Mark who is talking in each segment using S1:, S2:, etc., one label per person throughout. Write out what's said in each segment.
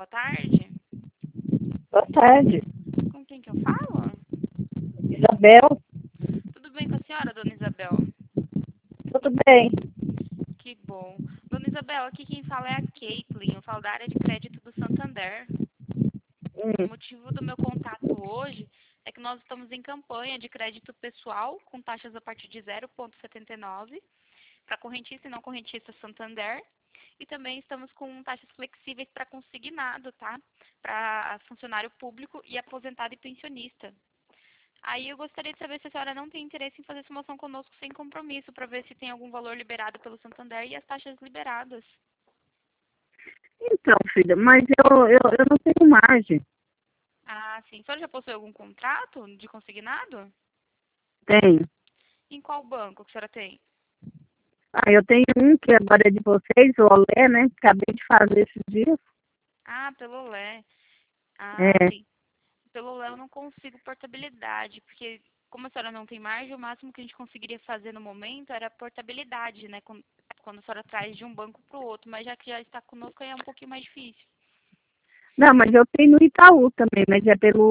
S1: boa tarde.
S2: Boa tarde.
S1: Com quem que eu falo?
S2: Isabel,
S1: Tudo bem com a senhora, dona Isabel?
S2: tudo bem?
S1: Que bom. Dona Isabel, aqui quem fala é a Caitlin. Eu falo da área de crédito do Santander. O motivo do meu contato hoje é que nós estamos em campanha de crédito pessoal com taxas a partir de 0,79 para correntista e não correntista Santander. E também estamos com taxas flexíveis para consignado, tá? Para funcionário público e aposentado e pensionista. Aí eu gostaria de saber se a senhora não tem interesse em fazer simulação conosco sem compromisso, para ver se tem algum valor liberado pelo Santander e as taxas liberadas.
S2: Então, filha, mas eu não tenho margem.
S1: Ah, sim. A senhora já possui algum contrato de consignado?
S2: Tenho.
S1: Em qual banco que a senhora tem?
S2: Eu tenho um que agora é de vocês, o Olé, né? Acabei de fazer esses dias.
S1: Ah, pelo Lé. Ah,
S2: É.
S1: sim. Pelo Lé eu não consigo portabilidade, porque como a senhora não tem margem, o máximo que a gente conseguiria fazer no momento era portabilidade, né? Quando a senhora traz de um banco para o outro, mas já que já está conosco aí é um pouquinho mais difícil.
S2: Não, mas eu tenho no Itaú também, mas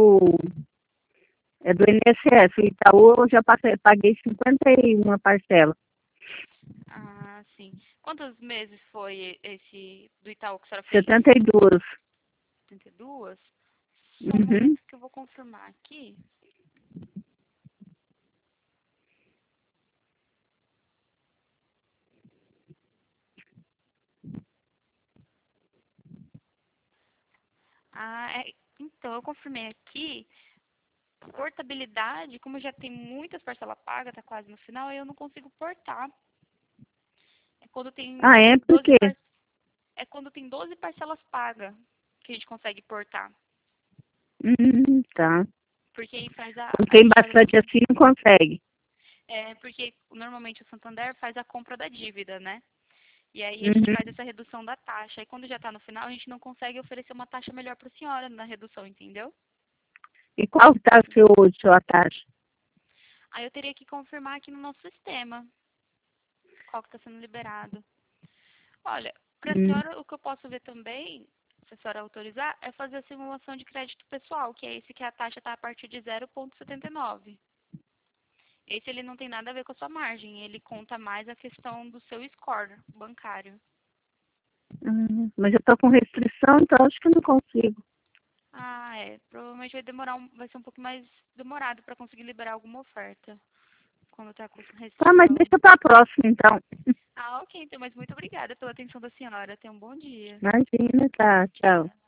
S2: é do INSS. O Itaú eu já paguei 51 parcela.
S1: Ah, sim. Quantos meses foi esse do Itaú que a senhora fez?
S2: 72.
S1: 32? Só um
S2: Uhum.
S1: momento que eu vou confirmar aqui. Então, eu confirmei aqui. Portabilidade, como já tem muitas parcelas pagas, tá quase no final, aí eu não consigo portar. É quando tem
S2: É? Por
S1: 12
S2: quê?
S1: é quando tem 12 parcelas pagas que a gente consegue portar.
S2: Tá.
S1: Porque aí faz
S2: Quando
S1: a
S2: tem
S1: gente faz,
S2: bastante assim, não consegue.
S1: porque normalmente o Santander faz a compra da dívida, né? E aí a gente faz
S2: Uhum.
S1: essa redução da taxa. Aí quando já está no final, a gente não consegue oferecer uma taxa melhor para a senhora na redução, entendeu?
S2: E qual está sua taxa?
S1: Aí eu teria que confirmar aqui no nosso sistema qual que está sendo liberado. Olha, para a
S2: Hum.
S1: senhora, o que eu posso ver também, se a senhora autorizar, é fazer a simulação de crédito pessoal, que é esse que a taxa está a partir de 0,79. Esse ele não tem nada a ver com a sua margem, ele conta mais a questão do seu score bancário.
S2: Mas eu tô com restrição, então acho que eu não consigo.
S1: Ah, é. Provavelmente vai ser um pouco mais demorado para conseguir liberar alguma oferta quando está com
S2: Tá, mas
S1: restrição.
S2: deixa pra próxima, então.
S1: Ah, ok, então, mas muito obrigada pela atenção da senhora. Tenha um bom dia.
S2: Imagina, tá, tchau.